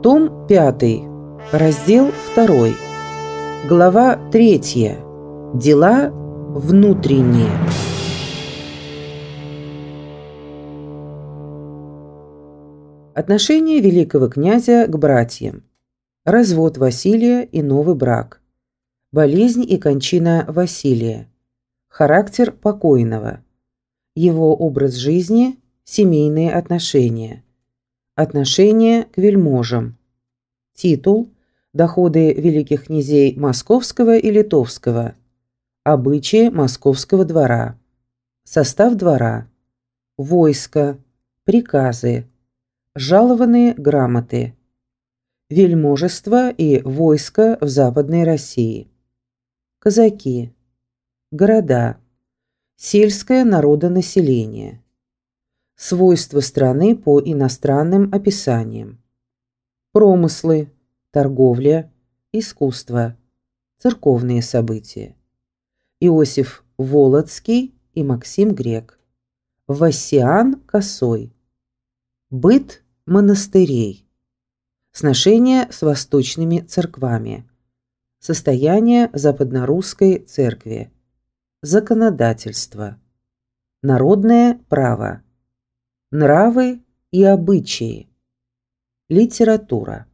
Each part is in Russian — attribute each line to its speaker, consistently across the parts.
Speaker 1: Том 5, раздел 2, глава 3. Дела внутренние. Отношение великого князя к братьям. Развод Василия и новый брак. Болезнь и кончина Василия. Характер покойного. Его образ жизни, семейные отношения. Отношение к вельможам. Титул, доходы великих князей Московского и Литовского. Обычаи Московского двора. Состав двора. Войско. Приказы. Жалованные грамоты. Вельможество и войско в Западной России. Казаки. Города. Сельское народонаселение. Свойства страны по иностранным описаниям. Промыслы, торговля, искусство, церковные события. Иосиф Волоцкий и Максим Грек. Вассиан Косой. Быт монастырей. Сношения с восточными церквами. Состояние Западнорусской церкви. Законодательство. Народное право. Нравы и обычаи. Литература.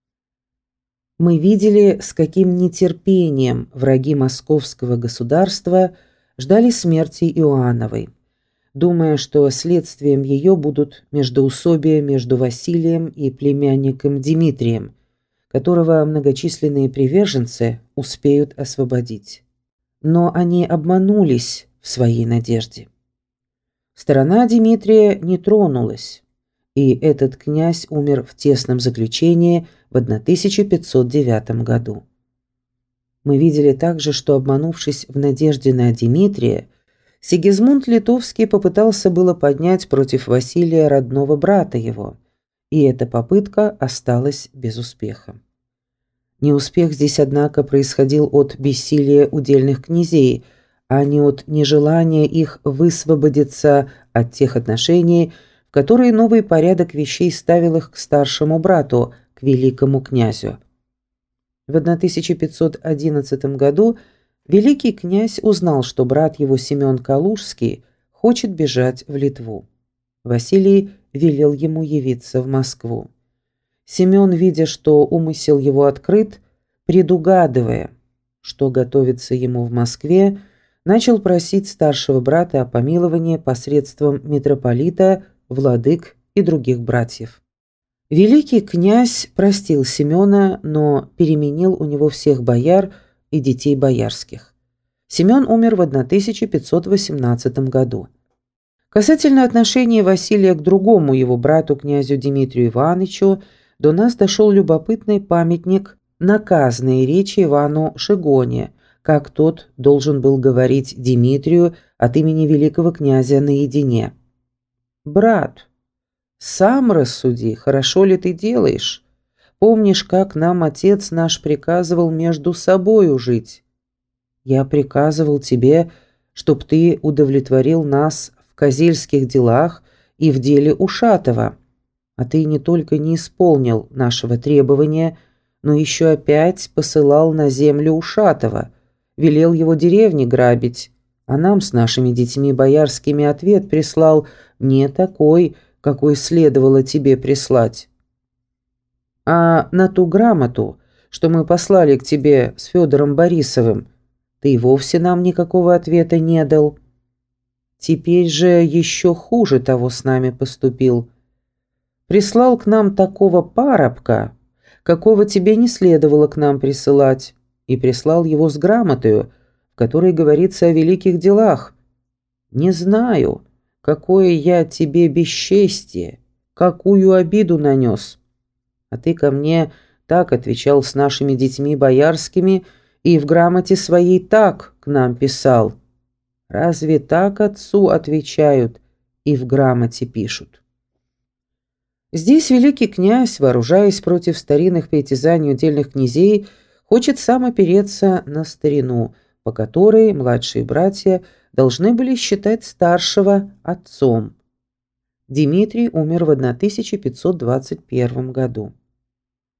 Speaker 1: Мы видели, с каким нетерпением враги московского государства ждали смерти Иоанновой, думая, что следствием ее будут междоусобия между Василием и племянником Дмитрием, которого многочисленные приверженцы успеют освободить. Но они обманулись в своей надежде. Сторона Дмитрия не тронулась, и этот князь умер в тесном заключении в 1509 году. Мы видели также, что, обманувшись в надежде на Дмитрия, Сигизмунд Литовский попытался было поднять против Василия родного брата его, и эта попытка осталась без успеха. Неуспех здесь, однако, происходил от бессилия удельных князей, а не от нежелания их высвободиться от тех отношений, в которые новый порядок вещей ставил их к старшему брату, к великому князю. В 1511 году великий князь узнал, что брат его Семен Калужский хочет бежать в Литву. Василий велел ему явиться в Москву. Семен, видя, что умысел его открыт, предугадывая, что готовится ему в Москве, начал просить старшего брата о помиловании посредством митрополита, владык и других братьев. Великий князь простил Семена, но переменил у него всех бояр и детей боярских. Семен умер в 1518 году. Касательно отношения Василия к другому его брату, князю Дмитрию Ивановичу, до нас дошел любопытный памятник наказанной речи Ивану Шигоне, как тот должен был говорить Дмитрию от имени великого князя наедине. «Брат, сам рассуди, хорошо ли ты делаешь? Помнишь, как нам отец наш приказывал между собою жить? Я приказывал тебе, чтоб ты удовлетворил нас в козельских делах и в деле Ушатова, а ты не только не исполнил нашего требования, но еще опять посылал на землю Ушатова, велел его деревни грабить, а нам с нашими детьми боярскими ответ прислал не такой, какой следовало тебе прислать. А на ту грамоту, что мы послали к тебе с Федором Борисовым, ты и вовсе нам никакого ответа не дал. Теперь же еще хуже того с нами поступил. Прислал к нам такого парабка, какого тебе не следовало к нам присылать, и прислал его с грамотою, в которой говорится о великих делах. Не знаю, какое я тебе бесчестие, какую обиду нанес. А ты ко мне так отвечал с нашими детьми боярскими и в грамоте своей так к нам писал. Разве так отцу отвечают и в грамоте пишут?» Здесь великий князь, вооружаясь против старинных притязаний удельных князей, хочет сам опереться на старину, по которой младшие братья должны были считать старшего отцом. Дмитрий умер в 1521 году.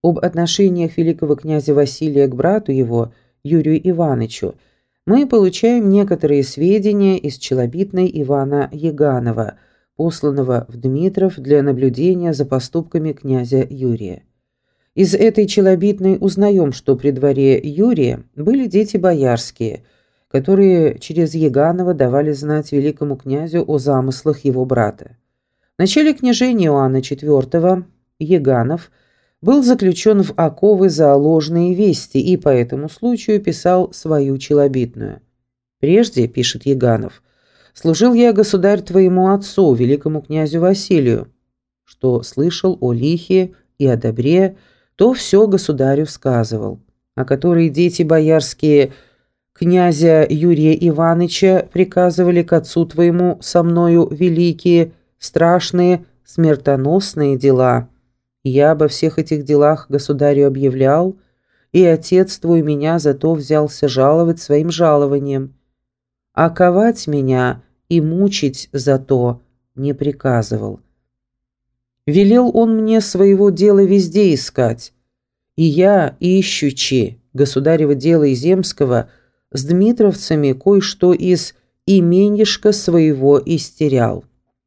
Speaker 1: об отношениях великого князя Василия к брату его, Юрию Иванычу, мы получаем некоторые сведения из челобитной Ивана Яганова, посланного в Дмитров для наблюдения за поступками князя Юрия. Из этой челобитной узнаем, что при дворе Юрия были дети боярские, которые через Яганова давали знать великому князю о замыслах его брата. В начале княжения Иоанна IV Яганов был заключен в оковы за ложные вести и по этому случаю писал свою челобитную. «Прежде, — пишет Яганов, — служил я, государь, твоему отцу, великому князю Василию, что слышал о лихе и о добре, то все государю сказывал, а которые дети боярские князя Юрия Иваныча приказывали к отцу твоему со мною великие, страшные, смертоносные дела. Я обо всех этих делах государю объявлял, и отец твой меня за то взялся жаловать своим жалованием, а ковать меня и мучить за то не приказывал. Велел он мне своего дела везде искать, и я, ищучи государева дела и земского, с дмитровцами кое-что из именьишка своего истерял.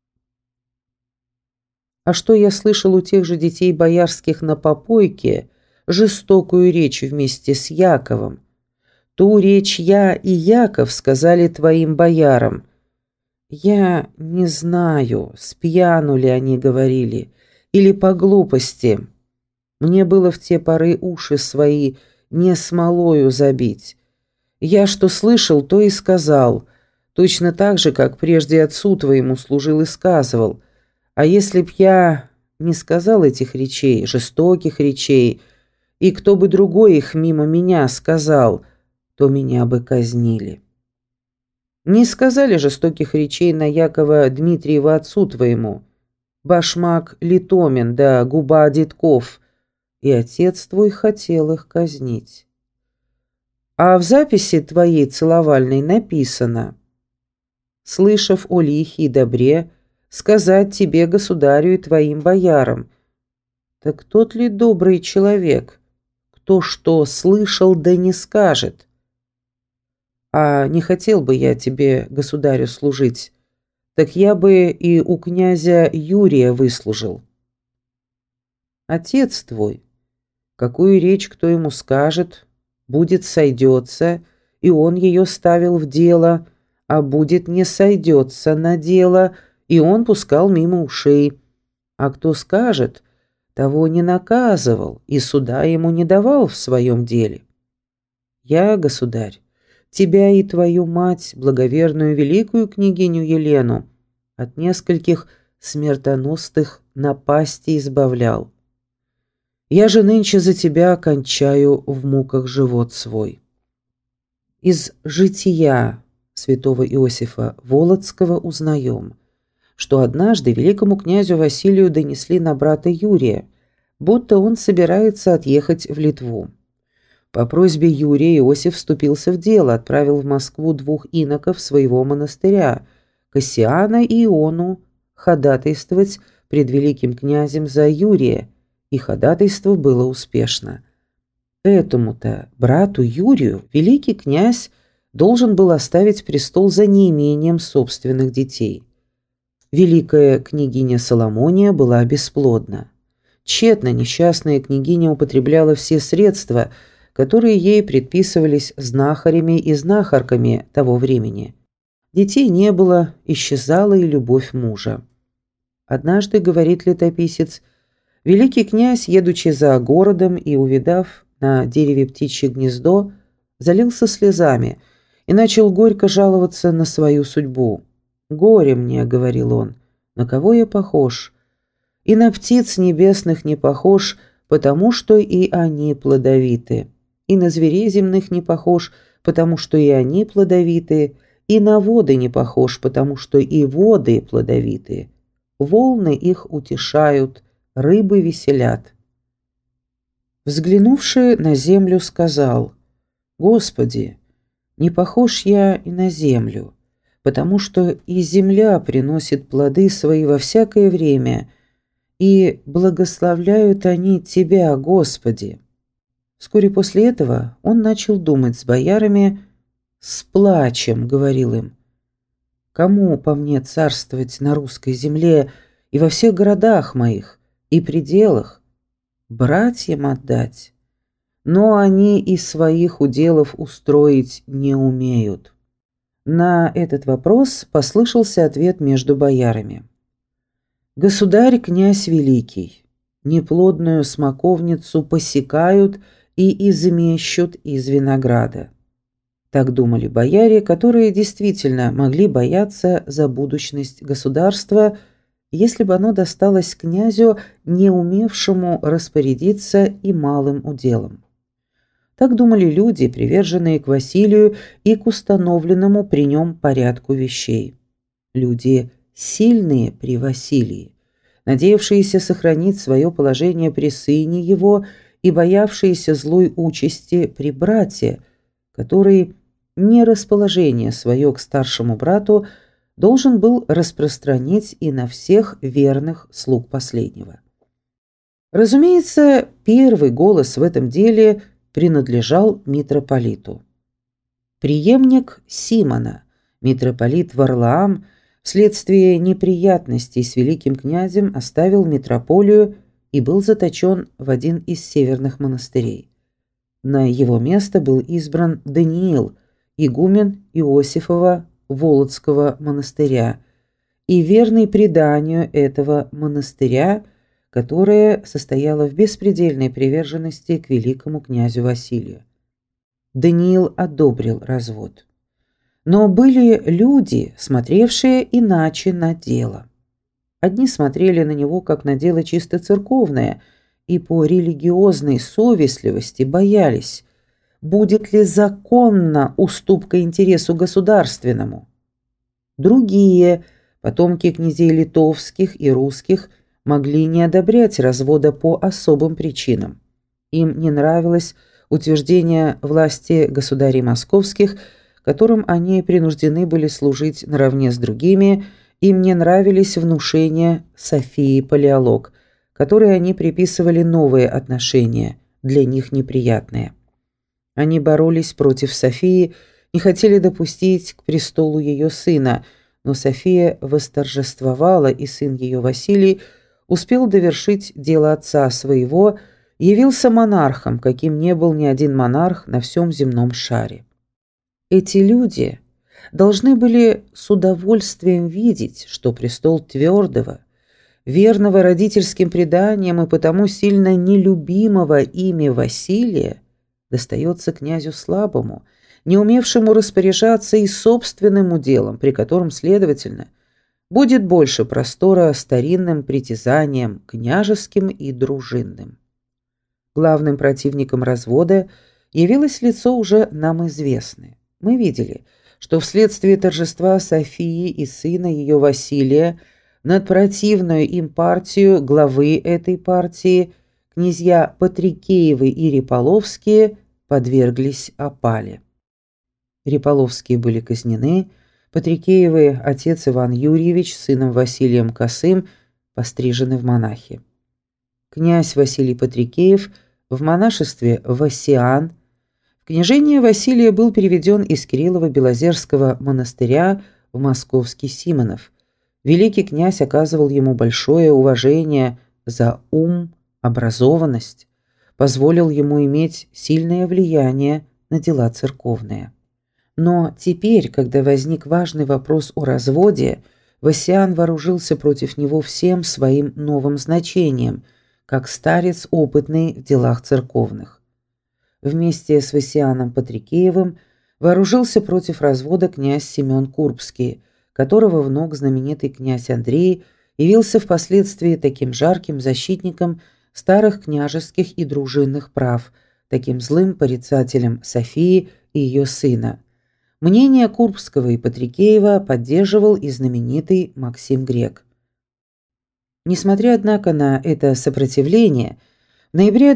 Speaker 1: А что я слышал у тех же детей боярских на попойке, жестокую речь вместе с Яковом, ту речь я и Яков сказали твоим боярам. Я не знаю, спьяну ли они говорили, или по глупости. Мне было в те поры уши свои не смолою забить. Я что слышал, то и сказал, точно так же, как прежде отцу твоему служил и сказывал. А если б я не сказал этих речей, жестоких речей, и кто бы другой их мимо меня сказал, то меня бы казнили. Не сказали жестоких речей на Якова Дмитриева отцу твоему, башмак Литомин да губа Детков, и отец твой хотел их казнить. А в записи твоей целовальной написано: «Слышав о лихе и добре, сказать тебе, государю, и твоим боярам». Так тот ли добрый человек, кто что слышал, да не скажет? А не хотел бы я тебе, государю, служить, так я бы и у князя Юрия выслужил. Отец твой, какую речь кто ему скажет, будет сойдется, и он ее ставил в дело, а будет не сойдется на дело, и он пускал мимо ушей. А кто скажет, того не наказывал и суда ему не давал в своем деле. Я, государь, тебя и твою мать, благоверную великую княгиню Елену, от нескольких смертоносных напастей избавлял. Я же нынче за тебя кончаю в муках живот свой». Из жития святого Иосифа Волоцкого узнаем, что однажды великому князю Василию донесли на брата Юрия, будто он собирается отъехать в Литву. По просьбе Юрия Иосиф вступился в дело, отправил в Москву 2 иноков своего монастыря, Кассиана и Иону, ходатайствовать пред великим князем за Юрия, и ходатайство было успешно. Этому-то брату Юрию великий князь должен был оставить престол за неимением собственных детей. Великая княгиня Соломония была бесплодна. Тщетно несчастная княгиня употребляла все средства, которые ей предписывались знахарями и знахарками того времени. Детей не было, исчезала и любовь мужа. Однажды, говорит летописец, великий князь, едучи за городом и увидав на дереве птичье гнездо, залился слезами и начал горько жаловаться на свою судьбу. «Горе мне, — говорил он, — на кого я похож? И на птиц небесных не похож, потому что и они плодовиты, и на зверей земных не похож, потому что и они плодовиты, и на воды не похож, потому что и воды плодовиты. Волны их утешают, рыбы веселят». Взглянувши на землю, сказал: «Господи, не похож я и на землю, потому что и земля приносит плоды свои во всякое время, и благословляют они Тебя, Господи». Вскоре после этого он начал думать с боярами, с плачем говорил им: «Кому по мне царствовать на русской земле и во всех городах моих и пределах? Братьям отдать? Но они из своих уделов устроить не умеют». На этот вопрос послышался ответ между боярами: «Государь, князь великий, неплодную смоковницу посекают и измещут из винограда». Так думали бояре, которые действительно могли бояться за будущность государства, если бы оно досталось князю, не умевшему распорядиться и малым уделом. Так думали люди, приверженные к Василию и к установленному при нем порядку вещей. Люди, сильные при Василии, надеявшиеся сохранить свое положение при сыне его и боявшиеся злой участи при брате, который нерасположение свое к старшему брату должен был распространить и на всех верных слуг последнего. Разумеется, первый голос в этом деле принадлежал митрополиту. Преемник Симона, митрополит Варлаам, вследствие неприятностей с великим князем оставил митрополию и был заточен в один из северных монастырей. На его место был избран Даниил, игумен Иосифова Володского монастыря и верный преданию этого монастыря, которое состояло в беспредельной приверженности к великому князю Василию. Даниил одобрил развод. Но были люди, смотревшие иначе на дело. Одни смотрели на него как на дело чисто церковное и по религиозной совестливости боялись, будет ли законна уступка интересу государственному. Другие, потомки князей литовских и русских, могли не одобрять развода по особым причинам. Им не нравилось утверждение власти государей московских, которым они принуждены были служить наравне с другими, им не нравились внушения Софии Палеолог, которые они приписывали новые отношения, для них неприятные. Они боролись против Софии, не хотели допустить к престолу ее сына, но София восторжествовала, и сын ее Василий успел довершить дело отца своего, явился монархом, каким не был ни один монарх на всем земном шаре. Эти люди должны были с удовольствием видеть, что престол твердого, верного родительским преданиям и потому сильно нелюбимого ими Василия достается князю слабому, не умевшему распоряжаться и собственным уделом, при котором, следовательно, будет больше простора старинным притязаниям княжеским и дружинным. Главным противником развода явилось лицо уже нам известное. Мы видели, что вследствие торжества Софии и сына ее Василия над противную им партию главы этой партии, князья Патрикеевы и Реполовские, подверглись опале. Реполовские были казнены, Патрикеевы, отец Иван Юрьевич, сыном Василием Косым, пострижены в монахи. Князь Василий Патрикеев в монашестве Васиан, в княжение Василия был переведен из Кириллово-Белозерского монастыря в московский Симонов. Великий князь оказывал ему большое уважение за ум, образованность, позволил ему иметь сильное влияние на дела церковные. Но теперь, когда возник важный вопрос о разводе, Васиан вооружился против него всем своим новым значением, как старец опытный в делах церковных. Вместе с Васианом Патрикеевым вооружился против развода князь Семен Курбский, которого внук знаменитый князь Андрей явился впоследствии таким жарким защитником старых княжеских и дружинных прав, таким злым порицателем Софии и ее сына. Мнение Курбского и Патрикеева поддерживал и знаменитый Максим Грек. Несмотря, однако, на это сопротивление, в ноябре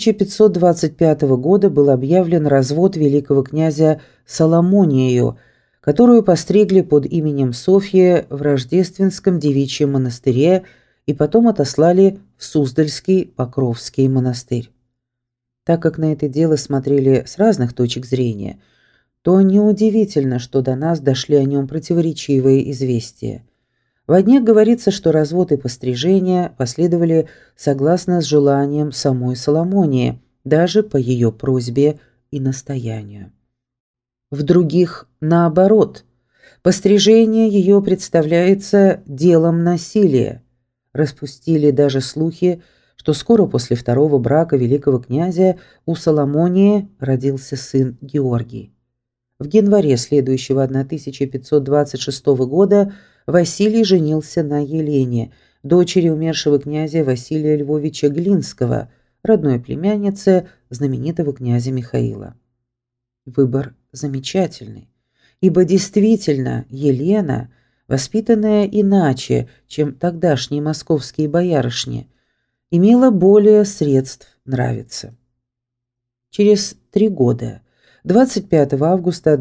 Speaker 1: 1525 года был объявлен развод великого князя Соломонию, которую постригли под именем Софья в Рождественском девичьем монастыре и потом отослали в Суздальский Покровский монастырь. Так как на это дело смотрели с разных точек зрения, то неудивительно, что до нас дошли о нем противоречивые известия. В одних говорится, что развод и пострижение последовали согласно с желанием самой Соломонии, даже по ее просьбе и настоянию. В других наоборот. Пострижение ее представляется делом насилия. Распустили даже слухи, что скоро после второго брака великого князя у Соломонии родился сын Георгий. В январе следующего 1526 года Василий женился на Елене, дочери умершего князя Василия Львовича Глинского, родной племяннице знаменитого князя Михаила. Выбор замечательный, ибо действительно Елена, воспитанная иначе, чем тогдашние московские боярышни, имела более средств нравиться. Через 3 года, 25 августа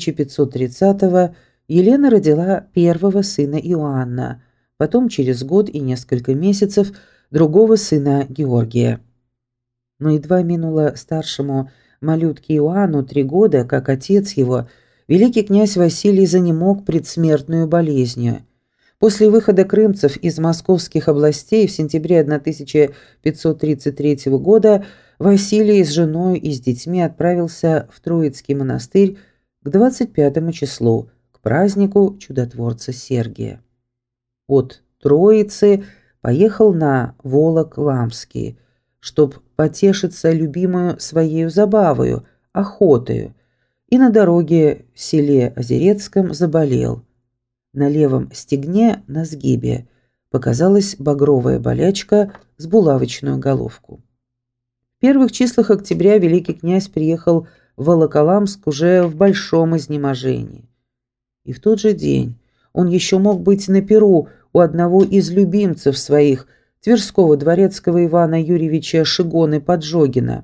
Speaker 1: 1530 Елена родила первого сына Иоанна, потом через год и несколько месяцев другого сына Георгия. Но едва минуло старшему малютке Иоанну 3 года, как отец его, великий князь Василий, занемог предсмертную болезнью. После выхода крымцев из московских областей в сентябре 1533 года Василий с женой и с детьми отправился в Троицкий монастырь к 25 числу, к празднику чудотворца Сергия. От Троицы поехал на Волок-Ламский, чтоб потешиться любимую своею забавою, охотою, и на дороге в селе Озерецком заболел. На левом стегне на сгибе показалась багровая болячка с булавочную головку. В первых числах октября великий князь приехал в Волоколамск уже в большом изнеможении. И в тот же день он еще мог быть на пиру у одного из любимцев своих, Тверского дворецкого Ивана Юрьевича Шигоны-Поджогина.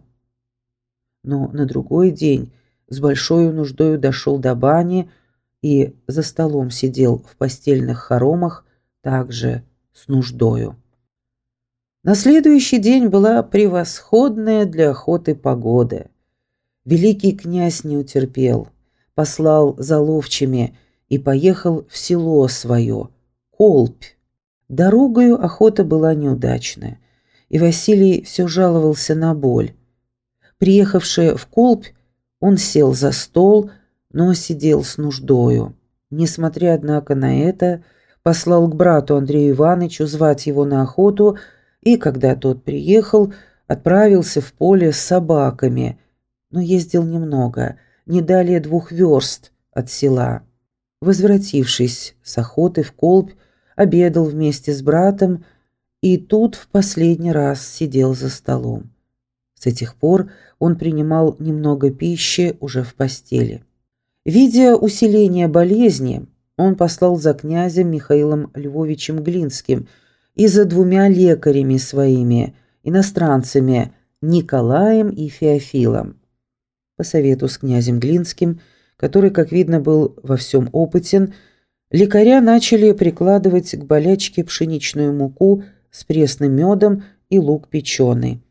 Speaker 1: Но на другой день с большой нуждою дошел до бани и за столом сидел в постельных хоромах, также с нуждою. На следующий день была превосходная для охоты погода. Великий князь не утерпел, послал за ловчими и поехал в село свое, Колпь. Дорогою охота была неудачная, и Василий все жаловался на боль. Приехавший в Колпь, он сел за стол, но сидел с нуждою. Несмотря, однако, на это, послал к брату Андрею Ивановичу звать его на охоту, и, когда тот приехал, отправился в поле с собаками, но ездил немного, не далее 2 верст от села. Возвратившись с охоты в Колпь, обедал вместе с братом и тут в последний раз сидел за столом. С этих пор он принимал немного пищи уже в постели. Видя усиление болезни, он послал за князем Михаилом Львовичем Глинским и за 2 лекарями своими, иностранцами, Николаем и Феофилом. По совету с князем Глинским, который, как видно, был во всем опытен, лекаря начали прикладывать к болячке пшеничную муку с пресным медом и лук печеный.